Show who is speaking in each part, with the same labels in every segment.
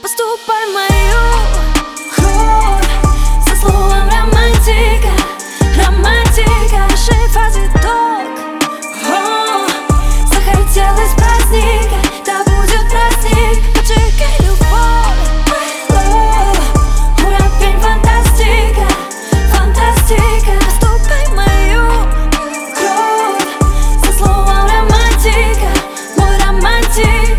Speaker 1: Ступай в мою кровь со словом романтика, романтика. Нашей фазы ток. Захотелось праздника, да будет праздник. Поджигай любовь, уровень фантастика, фантастика. Ступай в мою кровь со словом романтика, мой романтик.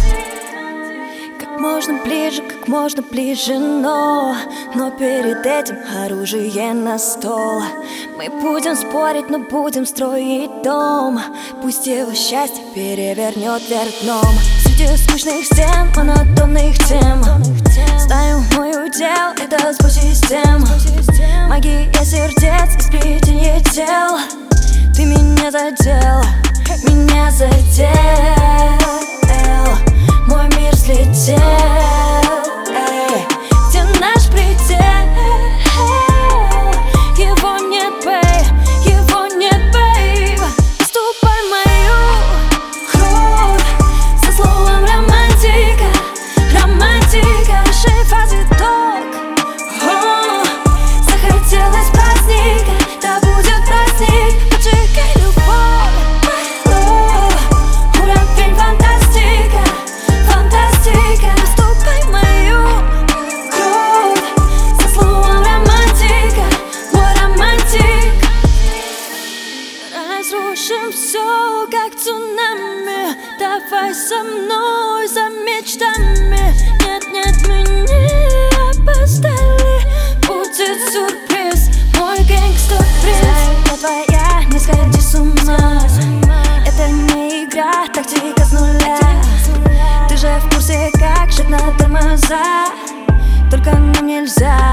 Speaker 1: Как можно ближе, но перед этим оружие на стол. Мы будем спорить, но будем строить дом. Пусть его счастье перевернет вверх дном. Среди скучных стен, монотонных тем, знаю, мой удел — это сбой систем. Магия сердец и сплетение тел. Ты меня задел, меня задел. Мой мир слетел. Где наш предел? Его нет, бейб, его нет, бейб. Ступай в мою кровь со словом романтика, романтика. Нашей фазы ток. Захотелось праздника, да будет праздник. Поджигай любовь, уровень фантастика, фантастика. Ступай в мою кровь со словом романтика, мой романтик. Разрушим все, как цунами. Давай со мной за мечтами. Нет, нет, мы не опоздали. Будет сюрприз, мой гэнгстер-приз. Я твоя, не сходи с ума. Это не игра, тактика с нуля. Ты же в курсе, как жить на тормоза. Только нам нельзя.